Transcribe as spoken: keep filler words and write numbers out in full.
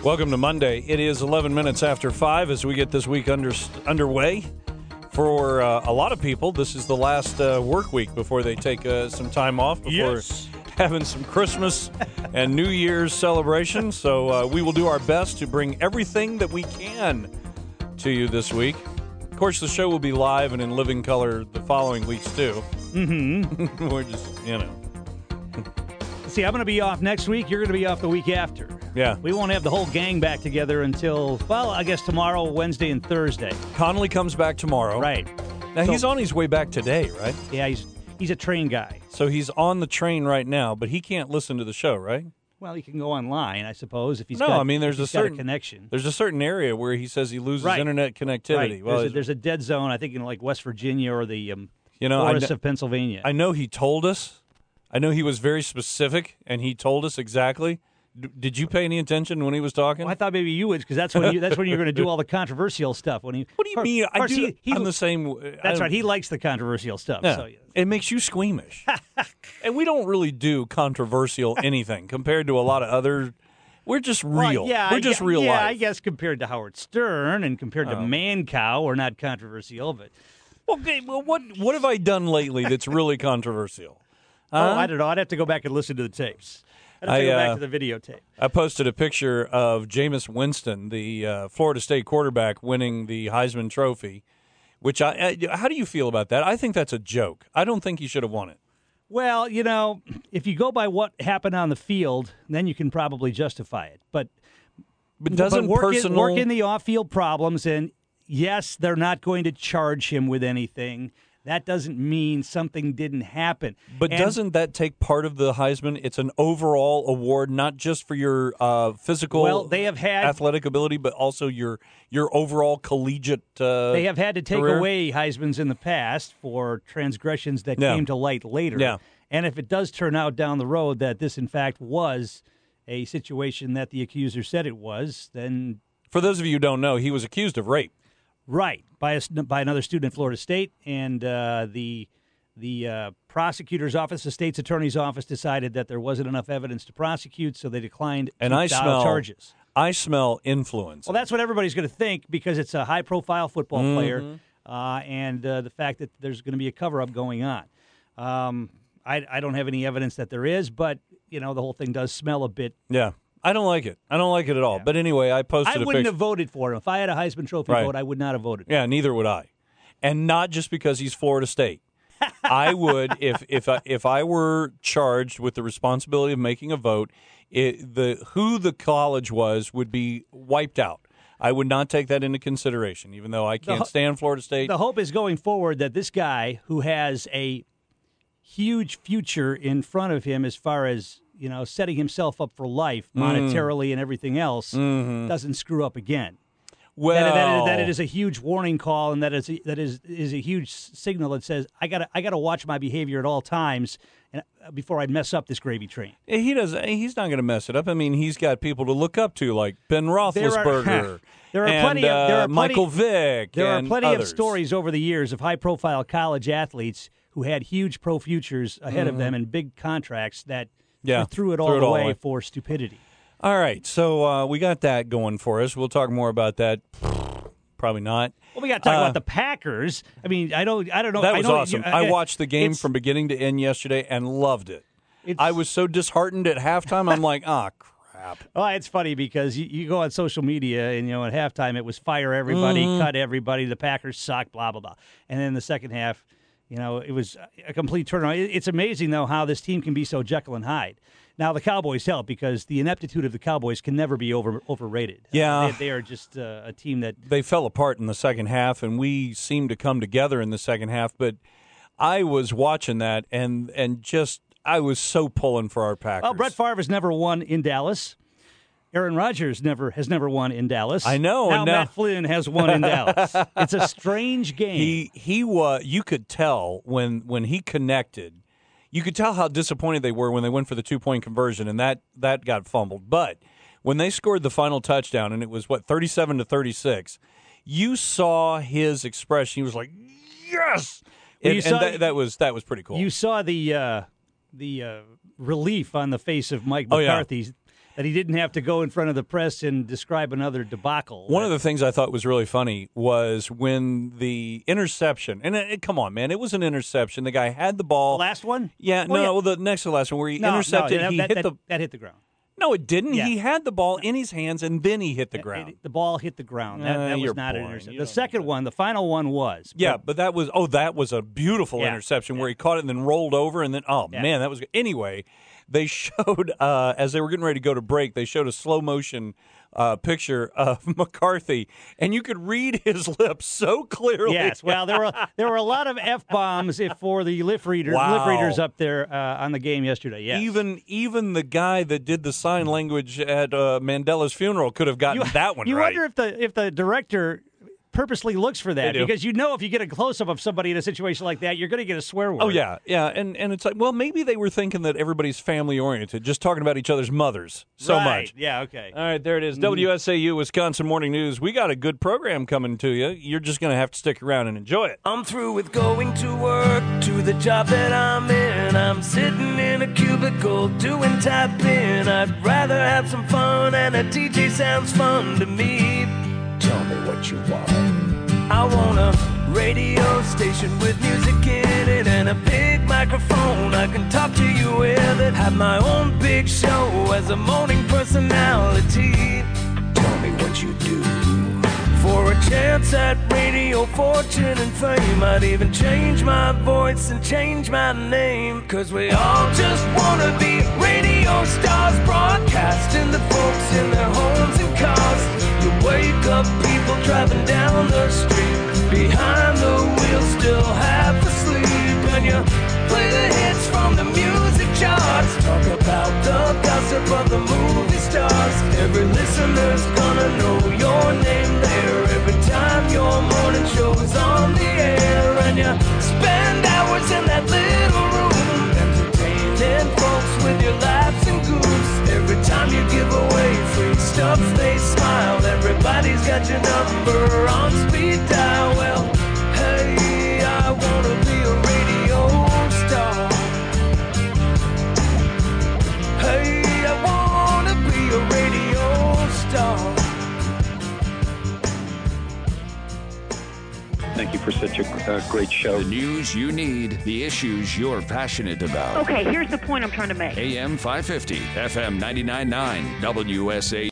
Welcome to Monday. It is eleven minutes after five as we get this week under, underway. For uh, a lot of people, this is the last uh, work week before they take uh, some time off before yes. having some Christmas and New Year's celebrations. So uh, we will do our best to bring everything that we can to you this week. Of course, the show will be live and in living color the following weeks, too. Mm-hmm. We're just, you know. See, I'm going to be off next week. You're going to be off the week after. Yeah. We won't have the whole gang back together until, well, I guess tomorrow, Wednesday, and Thursday. Connolly comes back tomorrow. Right. Now, So- he's on his way back today, right? Yeah, he's he's a train guy. So he's on the train right now, but he can't listen to the show, right? Well, he can go online, I suppose, if he's No, got, I mean, there's if a he's got certain- connection. There's a certain area where he says he loses Right. internet connectivity. Right. Well, There's, a, there's a dead zone, I think, in like West Virginia or the um, you know, I, forests kn- of Pennsylvania. I know he told us. I know he was very specific, and he told us exactly. D- did you pay any attention when he was talking? Well, I thought maybe you would, because that's when you, that's when you're going to do all the controversial stuff. When he, What do you of mean? Of I course, do. he, he, I'm the same. I That's don't- right. He likes the controversial stuff. Yeah. So, yeah. It makes you squeamish, and we don't really do controversial anything compared to a lot of other. We're just real. Well, yeah, we're I just gue- real yeah, life. I guess compared to Howard Stern and compared to Oh. Man Cow, we're not controversial, but Well, okay, well, what what have I done lately that's really controversial? oh, Huh? I don't know. I'd have to go back and listen to the tapes. I'd have to I, go uh, back to the videotape. I posted a picture of Jameis Winston, the uh, Florida State quarterback, winning the Heisman Trophy. Which I, I, how do you feel about that? I think that's a joke. I don't think he should have won it. Well, you know, if you go by what happened on the field, then you can probably justify it. But But doesn't but work, personal in, work in the off-field problems, and yes, they're not going to charge him with anything. That doesn't mean something didn't happen. But And- doesn't that take part of the Heisman? It's an overall award, not just for your uh, physical, Well, they have had- athletic ability, but also your your overall collegiate. Uh, They have had to take career? away Heismans in the past for transgressions that Yeah. came to light later. Yeah. And if it does turn out down the road that this, in fact, was a situation that the accuser said it was, then For those of you who don't know, he was accused of rape. right by a, by another student at Florida State, and uh, the the uh, prosecutor's office, the state's attorney's office, decided that there wasn't enough evidence to prosecute, so they declined And to I file smell charges. I smell influence. Well, that's what everybody's going to think because it's a high-profile football Mm-hmm. player, uh, and uh, the fact that there's going to be a cover-up going on. Um, I, I don't have any evidence that there is, but you know the whole thing does smell a bit. yeah. I don't like it. I don't like it at all. Yeah. But anyway, I posted I a wouldn't picture. have voted for him if I had a Heisman Trophy Right. vote. I would not have voted. Yeah, neither would I. And not just because he's Florida State. I would if if I, if I were charged with the responsibility of making a vote, it, the who the college was would be wiped out. I would not take that into consideration, even though I can't ho- stand Florida State. The hope is going forward that this guy who has a huge future in front of him as far as you know setting himself up for life Mm. monetarily and everything else Mm-hmm. doesn't screw up again. well, that, that, that it is a huge warning call, and that is a, that is is a huge signal that says I got I got to watch my behavior at all times, and before I mess up this gravy train. he does. He's not going to mess it up. I mean, he's got people to look up to, like Ben There are- Roethlisberger. there are and, plenty of- there uh, are plenty- Michael Vick. There are and plenty others. of stories over the years of high-profile college athletes who had huge pro futures ahead of them and big contracts that Mm-hmm. Yeah, threw it all threw it all away away. for stupidity. All right, so uh, we got that going for us. We'll talk more about that. Probably not. Well, we got to talk Uh, about the Packers. I mean, I don't, I don't know. That I was know awesome. you- I watched the game it's- from beginning to end yesterday and loved it. it's- I was so disheartened at halftime. I'm like, ah, crap. Well, it's funny because you, you go on social media and, you know, at halftime it was fire everybody, Mm-hmm. cut everybody, the Packers suck, blah, blah, blah. And then the second half, you know, it was a complete turnaround. It- It's amazing, though, how this team can be so Jekyll and Hyde. Now, the Cowboys help because the ineptitude of the Cowboys can never be over overrated. Yeah. They, they are just uh, a team that They fell apart in the second half, and we seemed to come together in the second half. But I was watching that, and and just I was so pulling for our Packers. Well, Brett Favre has never won in Dallas. Aaron Rodgers never has never won in Dallas. I know, Now, and now- Matt Flynn has won in Dallas. It's a strange game. He he was. You could tell when when he connected. You could tell how disappointed they were when they went for the two point conversion, and that that got fumbled. But when they scored the final touchdown, and it was what thirty-seven to thirty-six, you saw his expression. He was like, "Yes!" Well, And, you and saw- that, that was that was pretty cool. You saw the uh, the uh, relief on the face of Mike Oh, yeah. McCarthy that he didn't have to go in front of the press and describe another debacle. One of the things I thought was really funny was when the interception, and it, come on, man, it was an interception. The guy had the ball. The last one? Yeah, Well, no, yeah. well, the next to the last one where he No, intercepted, no, he that, hit that, the. that hit the ground. No, it didn't. Yeah. He had the ball in his hands, and then he hit the It- ground. it- the ball hit the ground. That, Uh, that was you're not an boring. interception. You The don't second one, the final one was. Yeah, but that was oh, that was a beautiful Yeah, interception where yeah. he caught it and then rolled over and then oh Yeah. man, that was good. Anyway, they showed uh, as they were getting ready to go to break, they showed a slow motion uh, picture of McCarthy, and you could read his lips so clearly. Yes, well, there were there were a lot of f bombs for the lip readers, Wow. lip readers up there uh, on the game yesterday. Yes, Even even the guy that did the sign language at uh, Mandela's funeral could have gotten you, that one You right. wonder if the if the director purposely looks for that They do. because you know if you get a close up of somebody in a situation like that, you're going to get a swear word. Oh yeah, yeah, and and it's like, well, maybe they were thinking that everybody's family oriented, just talking about each other's mothers so Right. much. Yeah. Okay. All right, there it is. W S A U Wisconsin Morning News. We got a good program coming to you. You're just going to have to stick around and enjoy it. I'm through with going to work, to the job that I'm in. I'm sitting in a cubicle doing typing. I'd rather have some fun, and a D J sounds fun to me. Tell me what you want. I want a radio station with music in it and a big microphone I can talk to you with it. Have my own big show as a morning personality. Tell me what you do. For a chance at radio fortune and fame, I'd even change my voice and change my name. Cause we all just wanna be radio stars, broadcasting the folks in their homes and cars. You wake up people driving down the street, behind the wheel still half asleep. And you play the hits from the music charts, talk about the gossip of the movie stars. Every listener's gonna know your name there every time your morning show's on the air. And you spend hours in that little room, entertaining folks with your laughs and goofs. Every time you give away free stuff, they smile. Everybody's got your number on speed dial. Well, hey, I wanna be a radio star. Hey, I wanna be a radio star. Thank you for such a uh, great show. The news you need, the issues you're passionate about. Okay, here's the point I'm trying to make. A M five fifty, F M ninety-nine point nine, W S A